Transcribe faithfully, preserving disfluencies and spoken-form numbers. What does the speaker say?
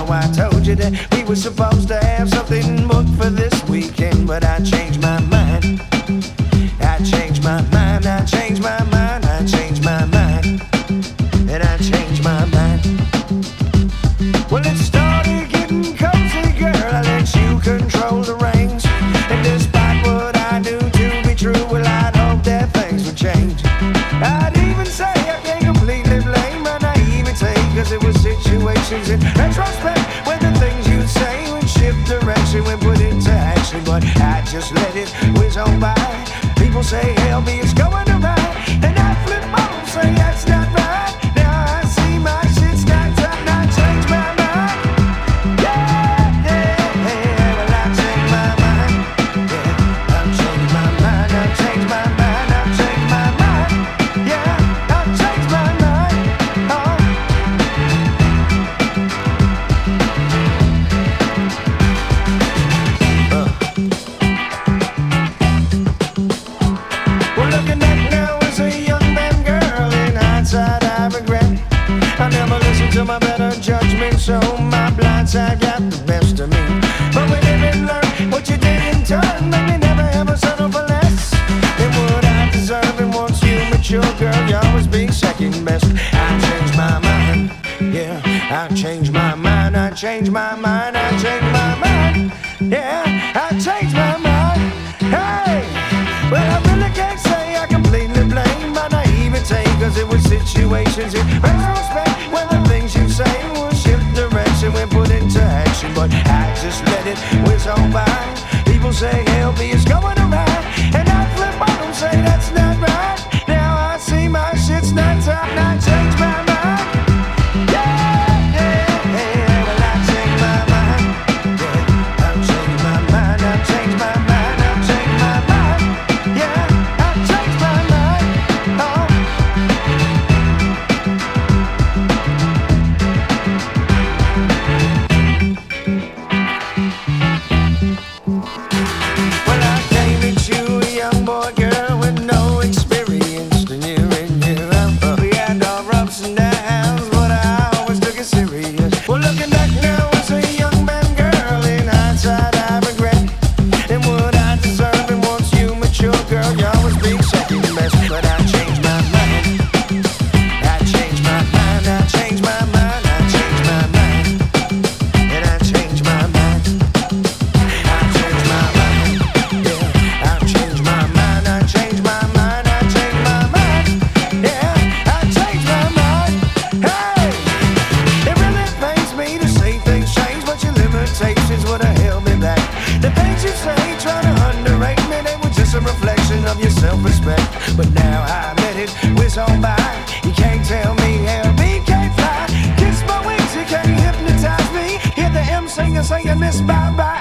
know I told you that we were supposed to have something booked for this weekend, but I changed my mind. I changed my mind, I changed my mind, I changed my mind, and I changed my mind. Well, it started getting cozy, girl, I let you control the reins. And despite what I do to be true, well, I'd hope that things would change. I'd even say I can't completely blame my naivete, cause it was situations in retrospect when the things you say would shift direction when put into action. But I just let it whiz on by. People say, hell me, it's going around. And I flip on and say, that's not right. Now I see my shit's not time, and I change my mind. Yeah, yeah, yeah, well, I changed my mind. Yeah, I've changed my mind, I've changed my mind, I've changed my mind. Yeah, I've changed my mind. Oh. Uh. Well, looking back now as a young man, girl, in hindsight I regret I never listened to my better judgment, so my blind side got the best of me. But we live and learn what you did in turn, made me never ever settle for less than what I deserve. And once you mature, girl, you always be second best. I changed my mind, yeah, I changed my mind, I changed my mind, I changed my mind, yeah, I changed my mind. Hey, well, I really can't say I completely blame my naivete, cause it was situations in retrospect when the things you say will shift direction when put into action. But I just let it whiz on by. People say, help me, it's going around. And I flip on and say, that's not right. Now I see my shit's not time, and I change my mind. Yeah, yeah, yeah, well, I changed my mind. Yeah, I've changed my mind, I've changed my mind, I've changed my mind. Yeah, I've changed my mind. Oh. Well, I came at you, a young boy, girl, with no experience to you and you. Uh, we had our ups and downs, but I always took it serious. Well, looking back now as a young man, girl, in hindsight I regret and what I deserve. And once you mature, girl, you always be second best. But I changed my mind, I changed my mind, I changed my mind, I changed my mind, and I changed my mind. I changed my mind, yeah, I changed my mind, I changed my mind, I changed my mind, yeah, I changed my mind. Hey, it really pains me to see things change, but your limitations would have held me back. The things you say, trying to underrate me, they were just a reflection of your self-respect. But now I let it whiz on by. You can't tell me how me can't fly. Kiss my wings, you can't hypnotize me. Hear the M singer saying this bye-bye.